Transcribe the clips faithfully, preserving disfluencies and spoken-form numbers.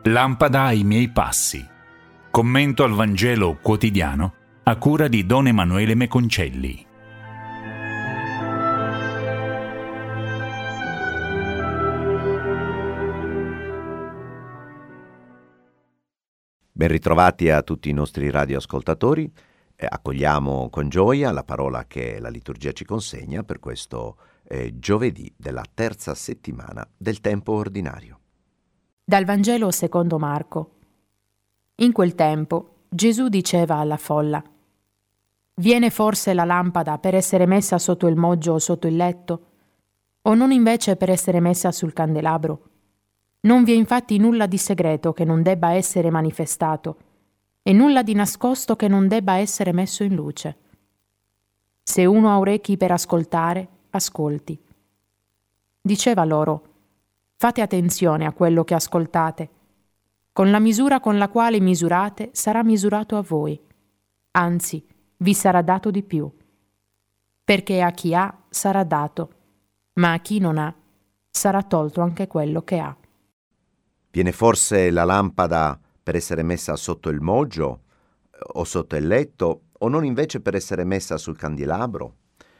Lampada ai miei passi. Commento al Vangelo quotidiano a cura di Don Emanuele Meconcelli. Ben ritrovati a tutti i nostri radioascoltatori. Eh, accogliamo con gioia la parola che la liturgia ci consegna per questo eh, giovedì della terza settimana del tempo ordinario. Dal Vangelo secondo Marco. In quel tempo Gesù diceva alla folla: «Viene forse la lampada per essere messa sotto il moggio o sotto il letto, o non invece per essere messa sul candelabro? Non vi è infatti nulla di segreto che non debba essere manifestato, e nulla di nascosto che non debba essere messo in luce. Se uno ha orecchi per ascoltare, ascolti». Diceva loro: «Fate attenzione a quello che ascoltate. Con la misura con la quale misurate sarà misurato a voi, anzi, vi sarà dato di più. Perché a chi ha sarà dato, ma a chi non ha sarà tolto anche quello che ha». Viene forse la lampada per essere messa sotto il moggio o sotto il letto, o non invece per essere messa sul candelabro?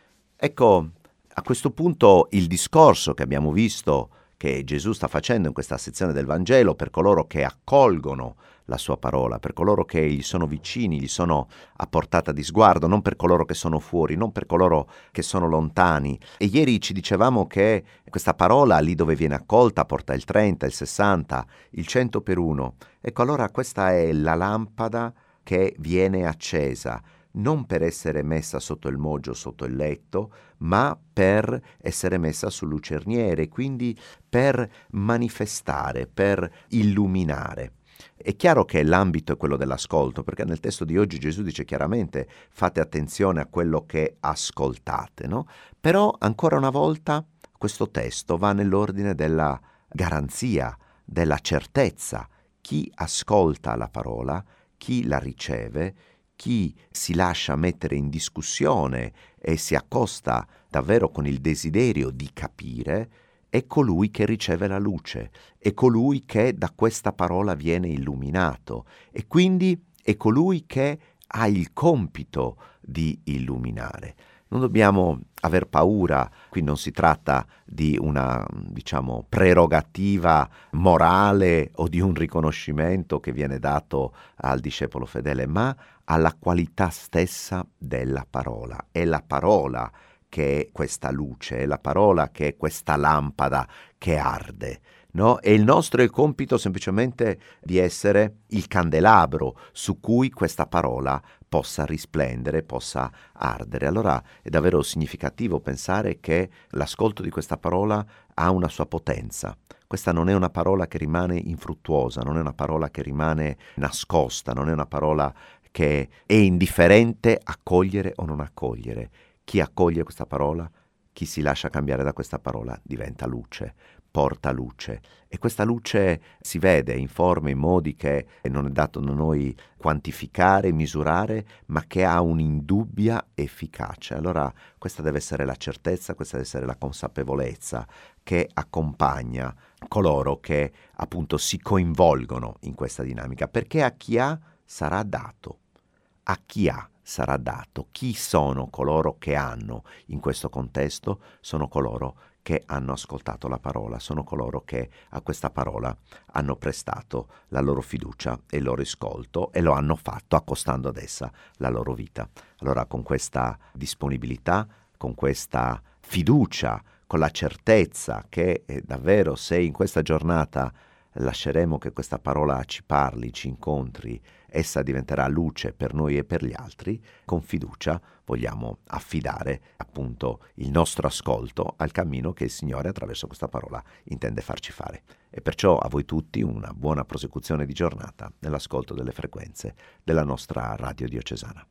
Ecco, a questo punto il discorso che abbiamo visto che Gesù sta facendo in questa sezione del Vangelo per coloro che accolgono la sua parola, per coloro che gli sono vicini, gli sono a portata di sguardo, non per coloro che sono fuori, non per coloro che sono lontani. E ieri ci dicevamo che questa parola lì dove viene accolta porta il trenta, il sessanta, il cento per uno. Ecco, allora questa è la lampada che viene accesa, non per essere messa sotto il moggio, sotto il letto, ma per essere messa sul lucerniere, quindi per manifestare, per illuminare. È chiaro che l'ambito è quello dell'ascolto, perché nel testo di oggi Gesù dice chiaramente: fate attenzione a quello che ascoltate, no? Però ancora una volta questo testo va nell'ordine della garanzia, della certezza. Chi ascolta la parola, chi la riceve, chi si lascia mettere in discussione e si accosta davvero con il desiderio di capire, è colui che riceve la luce, è colui che da questa parola viene illuminato e quindi è colui che ha il compito di illuminare. Non dobbiamo aver paura, qui non si tratta di una, diciamo, prerogativa morale o di un riconoscimento che viene dato al discepolo fedele, ma alla qualità stessa della parola. È la parola che è questa luce, è la parola che è questa lampada che arde, no? E il nostro è il compito semplicemente di essere il candelabro su cui questa parola possa risplendere, possa ardere. Allora è davvero significativo pensare che l'ascolto di questa parola ha una sua potenza. Questa non è una parola che rimane infruttuosa, non è una parola che rimane nascosta, non è una parola che è indifferente a cogliere o non accogliere. Chi accoglie questa parola, chi si lascia cambiare da questa parola, diventa luce, porta luce. E questa luce si vede in forme, in modi che non è dato a noi quantificare, misurare, ma che ha un'indubbia efficacia. Allora questa deve essere la certezza, questa deve essere la consapevolezza che accompagna coloro che appunto si coinvolgono in questa dinamica, perché a chi ha sarà dato. A chi ha sarà dato. Chi sono coloro che hanno in questo contesto? Sono coloro che hanno ascoltato la parola, sono coloro che a questa parola hanno prestato la loro fiducia e il loro ascolto e lo hanno fatto accostando ad essa la loro vita. Allora con questa disponibilità, con questa fiducia, con la certezza che eh, davvero se in questa giornata lasceremo che questa parola ci parli, ci incontri, essa diventerà luce per noi e per gli altri, con fiducia vogliamo affidare appunto il nostro ascolto al cammino che il Signore attraverso questa parola intende farci fare. E perciò a voi tutti una buona prosecuzione di giornata nell'ascolto delle frequenze della nostra radio diocesana.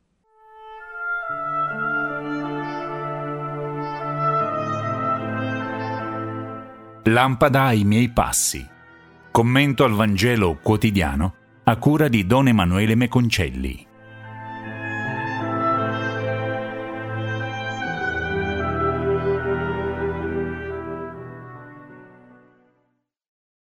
Lampada ai miei passi. Commento al Vangelo quotidiano a cura di Don Emanuele Meconcelli.